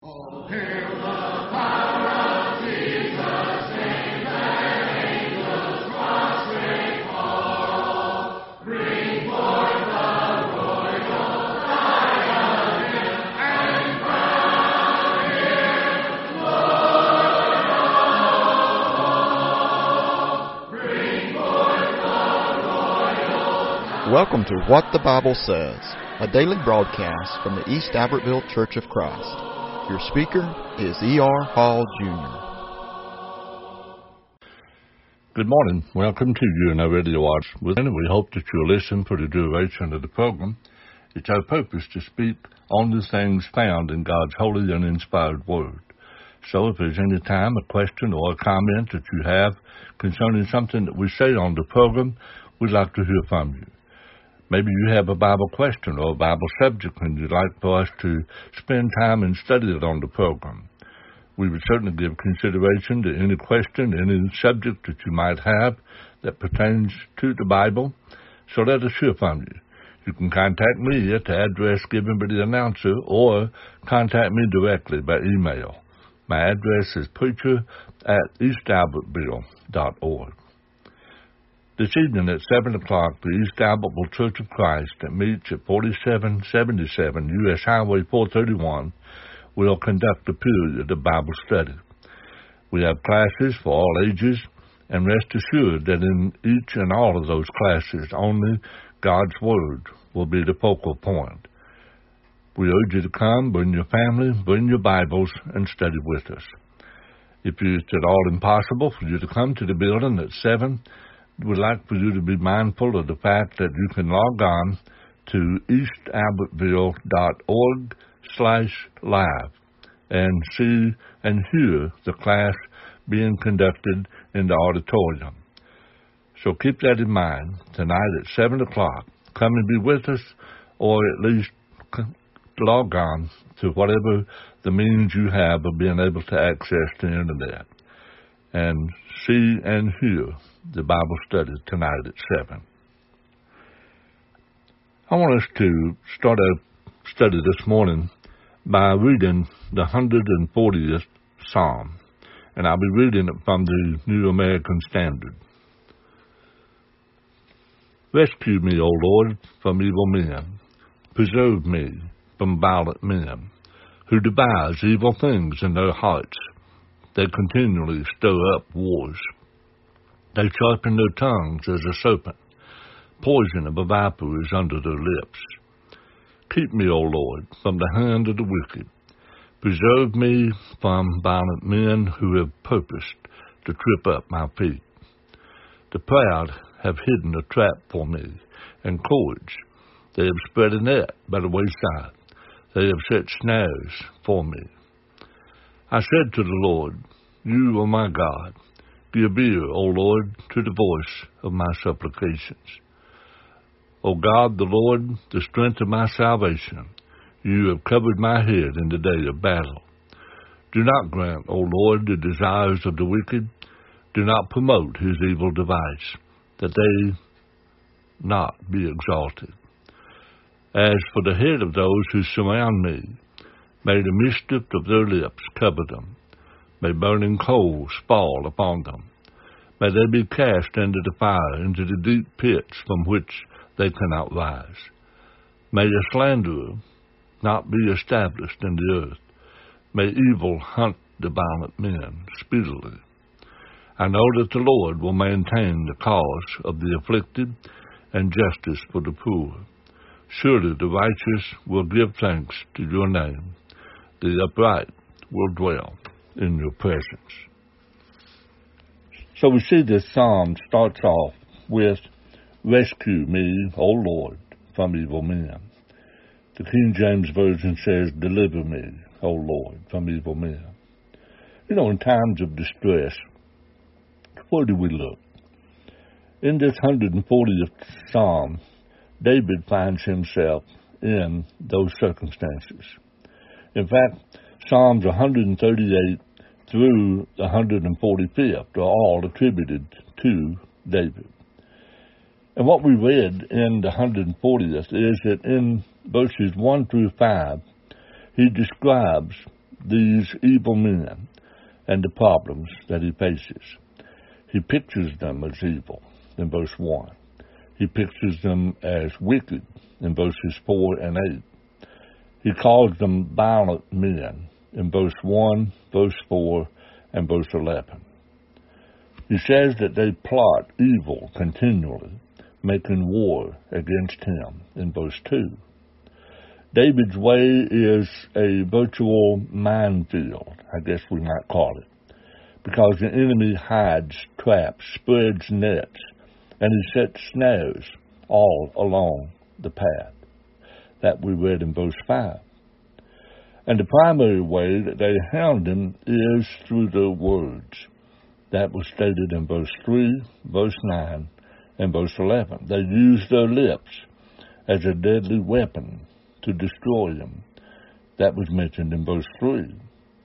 Oh, hail the power of Jesus' name, let angels prostrate fall. Bring forth the royal diadem and crown him Lord of all. Bring forth the royal. Welcome to What the Bible Says, a daily broadcast from the East Albertville Church of Christ. Your speaker is E.R. Hall, Jr. Good morning. Welcome to you and our radio watch. We hope that you'll listen for the duration of the program. It's our purpose to speak on the things found in God's holy and inspired Word. So if there's any time, a question or a comment that you have concerning something that we say on the program, we'd like to hear from you. Maybe you have a Bible question or a Bible subject and you'd like for us to spend time and study it on the program. We would certainly give consideration to any question, any subject that you might have that pertains to the Bible. So let us hear from you. You can contact me at the address given by the announcer or contact me directly by email. My address is preacher@eastalbertville.org. This evening at 7 o'clock, the East Albertville Church of Christ that meets at 4777 U.S. Highway 431 will conduct a period of Bible study. We have classes for all ages, and rest assured that in each and all of those classes, only God's Word will be the focal point. We urge you to come, bring your family, bring your Bibles, and study with us. If it's at all impossible for you to come to the building at 7, we'd like for you to be mindful of the fact that you can log on to eastalbertville.org/live and see and hear the class being conducted in the auditorium. So keep that in mind. Tonight at 7 o'clock, come and be with us, or at least log on to whatever the means you have of being able to access the internet and see and hear the Bible study tonight at 7. I want us to start our study this morning by reading the 140th Psalm, and I'll be reading it from the New American Standard. Rescue me, O Lord, from evil men. Preserve me from violent men, who devise evil things in their hearts. They continually stir up wars. They sharpen their tongues as a serpent. Poison of a viper is under their lips. Keep me, O Lord, from the hand of the wicked. Preserve me from violent men who have purposed to trip up my feet. The proud have hidden a trap for me, and cords. They have spread a net by the wayside. They have set snares for me. I said to the Lord, You are my God. Give ear, O Lord, to the voice of my supplications. O God, the Lord, the strength of my salvation, you have covered my head in the day of battle. Do not grant, O Lord, the desires of the wicked. Do not promote his evil device, that they not be exalted. As for the head of those who surround me, may the mischief of their lips cover them. May burning coals fall upon them. May they be cast into the fire, into the deep pits from which they cannot rise. May a slanderer not be established in the earth. May evil hunt the violent men speedily. I know that the Lord will maintain the cause of the afflicted and justice for the poor. Surely the righteous will give thanks to your name. The upright will dwell in your presence. So we see this psalm starts off with, Rescue me, O Lord, from evil men. The King James Version says, Deliver me, O Lord, from evil men. You know, in times of distress, where do we look? In this 140th Psalm, David finds himself in those circumstances. In fact, Psalms 138 through the 145th are all attributed to David. And what we read in the 140th is that in verses 1 through 5, he describes these evil men and the problems that he faces. He pictures them as evil in verse 1. He pictures them as wicked in verses 4 and 8. He calls them violent men in verse 1, verse 4, and verse 11. He says that they plot evil continually, making war against him in verse 2. David's way is a virtual minefield, I guess we might call it, because the enemy hides traps, spreads nets, and he sets snares all along the path that we read in verse 5. And the primary way that they hound him is through the words. That was stated in verse 3, verse 9, and verse 11. They use their lips as a deadly weapon to destroy him. That was mentioned in verse 3.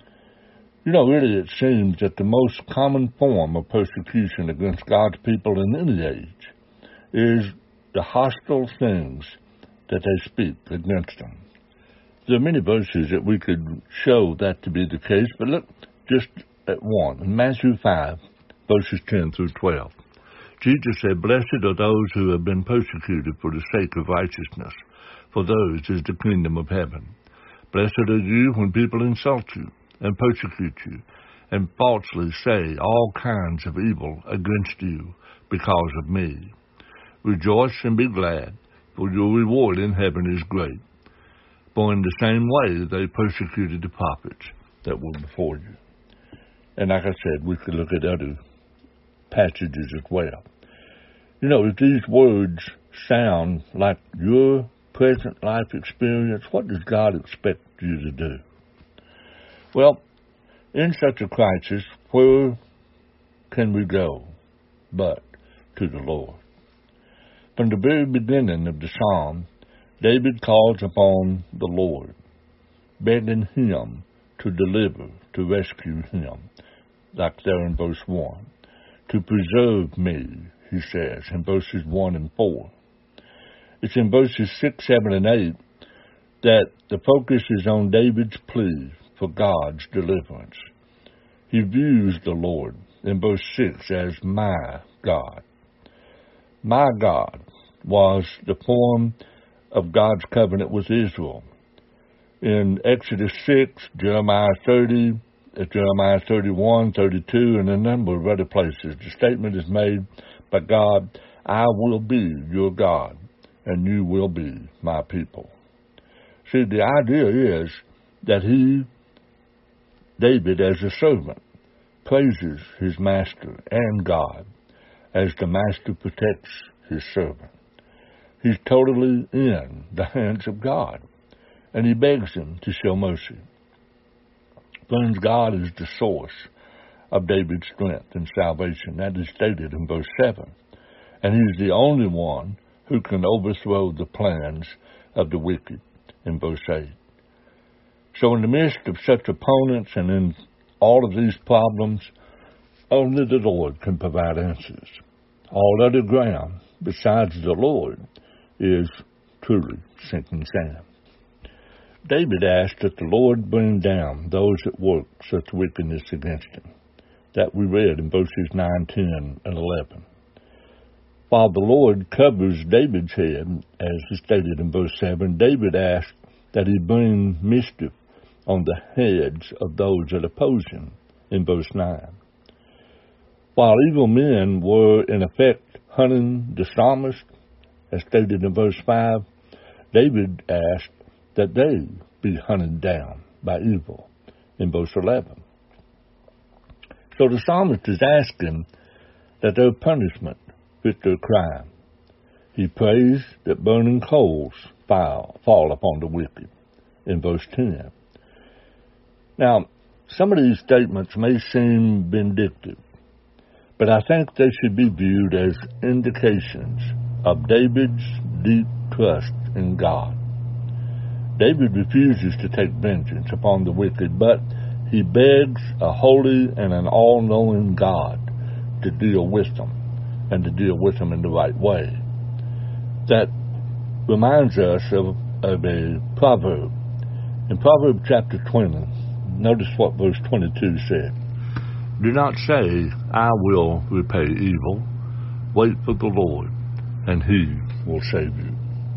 Really it seems that the most common form of persecution against God's people in any age is the hostile things that they speak against them. There are many verses that we could show that to be the case, but look just at one. In Matthew 5, verses 10 through 12. Jesus said, "Blessed are those who have been persecuted for the sake of righteousness, for those is the kingdom of heaven. Blessed are you when people insult you and persecute you, and falsely say all kinds of evil against you because of me. Rejoice and be glad, for your reward in heaven is great. For in the same way they persecuted the prophets that were before you." And like I said, we could look at other passages as well. If these words sound like your present life experience, what does God expect you to do? Well, in such a crisis, where can we go but to the Lord? From the very beginning of the psalm, David calls upon the Lord, begging him to deliver, to rescue him, like there in verse 1. To preserve me, he says, in verses 1 and 4. It's in verses 6, 7, and 8 that the focus is on David's plea for God's deliverance. He views the Lord in verse 6 as my God. My God was the form of God's covenant with Israel. In Exodus 6, Jeremiah 30, Jeremiah 31, 32, and a number of other places, the statement is made by God, "I will be your God, and you will be my people." See, the idea is that David, as a servant, praises his master and God as the master protects his servant. He's totally in the hands of God, and he begs him to show mercy. Friends, God is the source of David's strength and salvation. That is stated in verse 7. And he's the only one who can overthrow the plans of the wicked in verse 8. So in the midst of such opponents and in all of these problems, only the Lord can provide answers. All other ground besides the Lord is truly sinking sand. David asked that the Lord bring down those that work such wickedness against him. That we read in verses 9, 10, and 11. While the Lord covers David's head, as is stated in verse 7, David asked that he bring mischief on the heads of those that oppose him in verse 9. While evil men were in effect hunting the psalmist, as stated in verse 5, David asked that they be hunted down by evil in verse 11. So the psalmist is asking that their punishment fit their crime. He prays that burning coals fall upon the wicked in verse 10. Now, some of these statements may seem vindictive, but I think they should be viewed as indications of David's deep trust in God. David refuses to take vengeance upon the wicked, but he begs a holy and an all-knowing God to deal with them, and to deal with them in the right way. That reminds us of a proverb. In Proverbs chapter 20, Notice what verse 22 said. Do not say, I will repay evil. Wait for the Lord, and He will save you.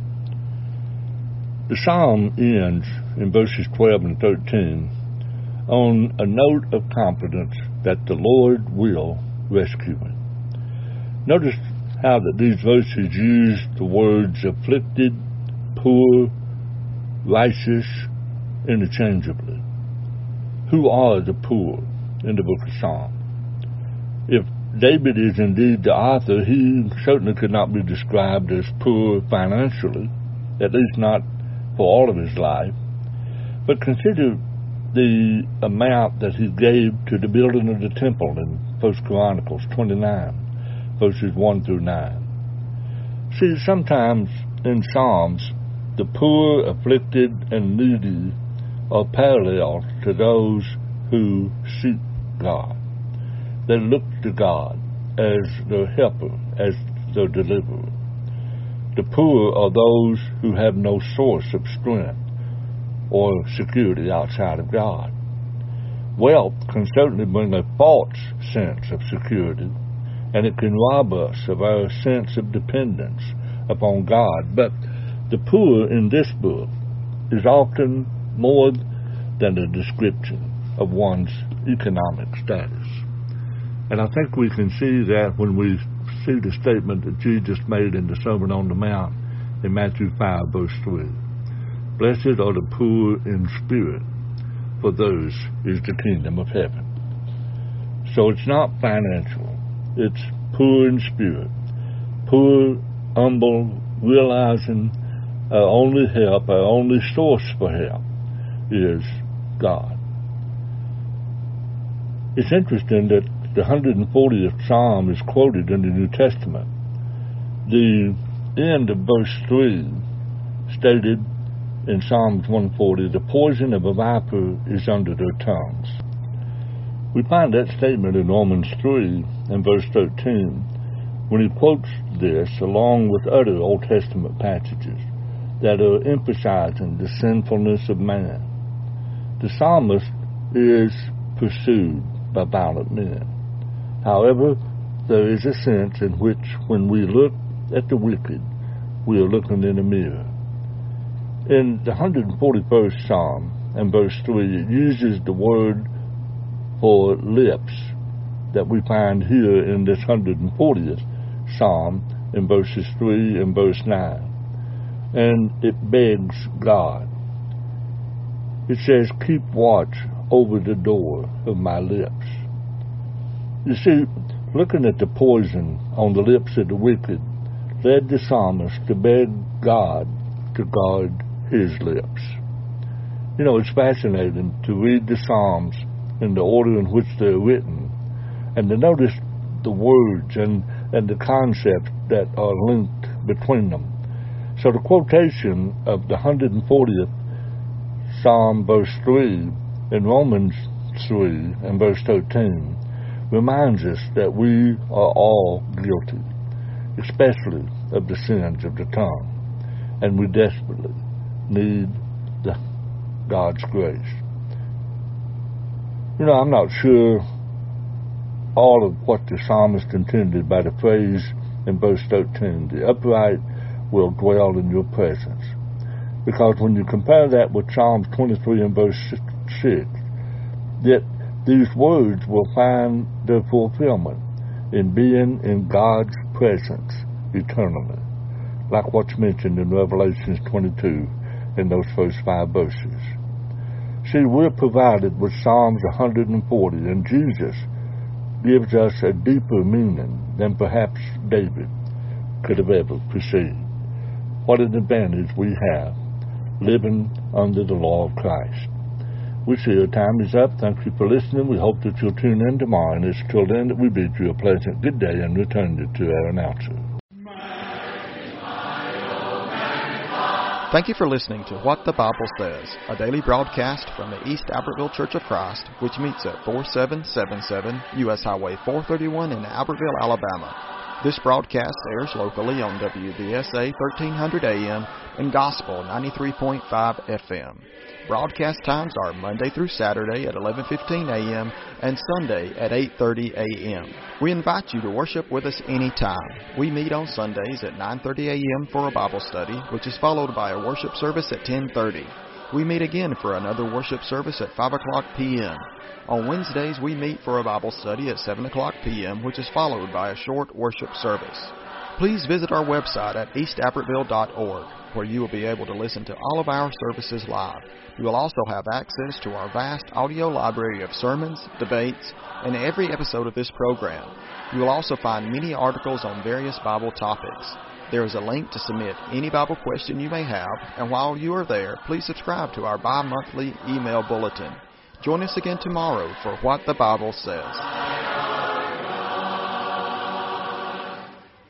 The psalm ends in verses 12 and 13 on a note of confidence that the Lord will rescue him. Notice how that these verses use the words afflicted, poor, righteous, interchangeably. Who are the poor in the book of Psalms? If David is indeed the author, he certainly could not be described as poor financially, at least not for all of his life. But consider the amount that he gave to the building of the temple in 1 Chronicles 29, verses 1 through 9. See, sometimes in Psalms, the poor, afflicted, and needy are parallel to those who seek God. They look to God as their helper, as their deliverer. The poor are those who have no source of strength or security outside of God. Wealth can certainly bring a false sense of security, and it can rob us of our sense of dependence upon God. But the poor in this book is often more than a description of one's economic status. And I think we can see that when we see the statement that Jesus made in the Sermon on the Mount in Matthew 5, verse 3. Blessed are the poor in spirit, for theirs is the kingdom of heaven. So it's not financial. It's poor in spirit. Poor, humble, realizing our only help, our only source for help is God. It's interesting that the 140th Psalm is quoted in the New Testament. The end of verse 3 stated in Psalms 140, the poison of a viper is under their tongues. We find that statement in Romans 3 and verse 13 when he quotes this along with other Old Testament passages that are emphasizing the sinfulness of man. The psalmist is pursued by violent men. However, there is a sense in which when we look at the wicked, we are looking in a mirror. In the 141st Psalm and verse 3, it uses the word for lips that we find here in this 140th Psalm in verses 3 and verse 9. And it begs God. It says, keep watch over the door of my lips. You see, looking at the poison on the lips of the wicked led the psalmist to beg God to guard his lips. You know, it's fascinating to read the Psalms in the order in which they're written and to notice the words and the concepts that are linked between them. So the quotation of the 140th Psalm, verse 3, in Romans 3 and verse 13, reminds us that we are all guilty, especially of the sins of the tongue, and we desperately need God's grace. You know, I'm not sure all of what the psalmist intended by the phrase in verse 13, the upright will dwell in your presence. Because when you compare that with Psalms 23 and verse 6, that these words will find their fulfillment in being in God's presence eternally, like what's mentioned in Revelation 22 in those first 5 verses. See, we're provided with Psalms 140, and Jesus gives us a deeper meaning than perhaps David could have ever perceived. What an advantage we have living under the law of Christ. We see our time is up. Thank you for listening. We hope that you'll tune in tomorrow. And it's till then that we bid you a pleasant good day and return you to our announcer. Thank you for listening to What the Bible Says, a daily broadcast from the East Albertville Church of Christ, which meets at 4777 U.S. Highway 431 in Albertville, Alabama. This broadcast airs locally on WBSA 1300 AM and Gospel 93.5 FM. Broadcast times are Monday through Saturday at 11:15 a.m. and Sunday at 8:30 a.m. We invite you to worship with us anytime. We meet on Sundays at 9:30 a.m. for a Bible study, which is followed by a worship service at 10:30. We meet again for another worship service at 5 o'clock p.m. On Wednesdays, we meet for a Bible study at 7 o'clock p.m., which is followed by a short worship service. Please visit our website at eastabbertville.org, where you will be able to listen to all of our services live. You will also have access to our vast audio library of sermons, debates, and every episode of this program. You will also find many articles on various Bible topics. There is a link to submit any Bible question you may have, and while you are there, please subscribe to our bi-monthly email bulletin. Join us again tomorrow for What the Bible Says.